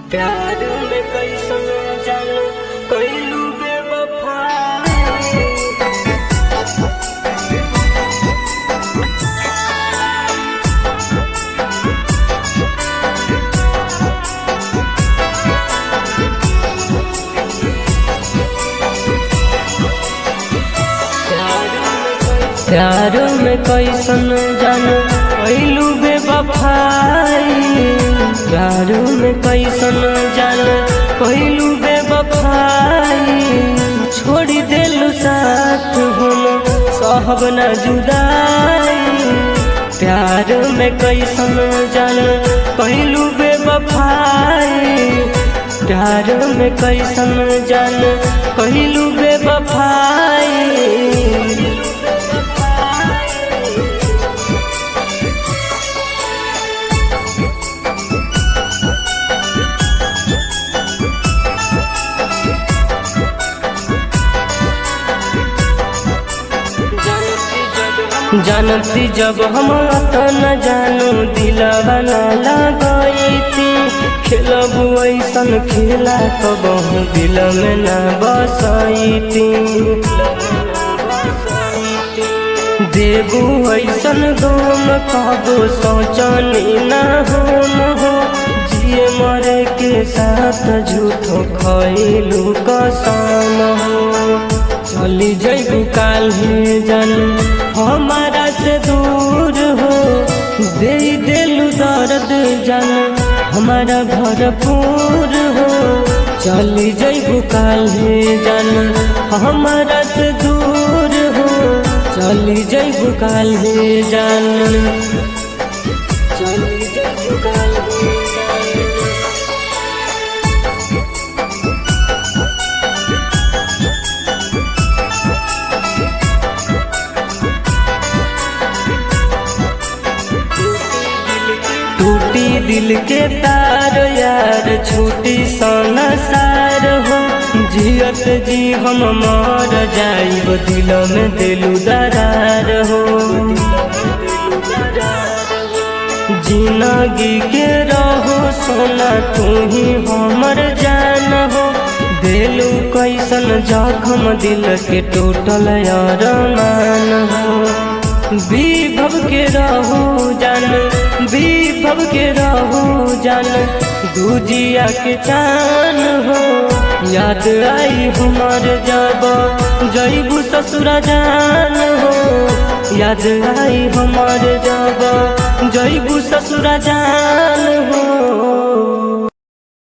प्यार में कैसन जानो कैलू बेवफाई। प्यार में कैसन जानो कैलू बेवफाई। प्यार में कैसन जानो कैलू बेवफाई। छोड़ी देलू साथ हम सहब न जुदाई। प्यार में कैसन जानो कैलू बेवफाई। प्यार में कैसन जानो कैलू बेवफाई। जानती जब हम तो न जानू दिलवा न लगैती। खेलब ऐसन खेला कबहू दिल में न बसैती। देबू ऐसन गम कबो सोचनी न हम हो। जिए मरे के साथ झूठो खैलू कसम हो। चली जैबू काल्हे जानू हमारा से दूर हो। दे देलू दर्द जानू हमारा भरपूर हो। चली जैबू काल्हे जानू हमारा से दूर हो। चली जैबू काल्हे जानू चली जैबू काल्हे टूटी दिल के तार यार छूटी संसार हो। जियत जी हम मर जाइब दिल में दिलू दरार हो। जिंदगी के रहो सोना तू ही हमर जान हो। दिलू कैसन जखम दिल के टूटल अरमान हो। विभव के रहू जान विभव के रहू जान दूजिया के चान हो। याद आई हमार जब जैबू ससुरा जान हो। याद आई हमार जब जैबू ससुरा जान हो।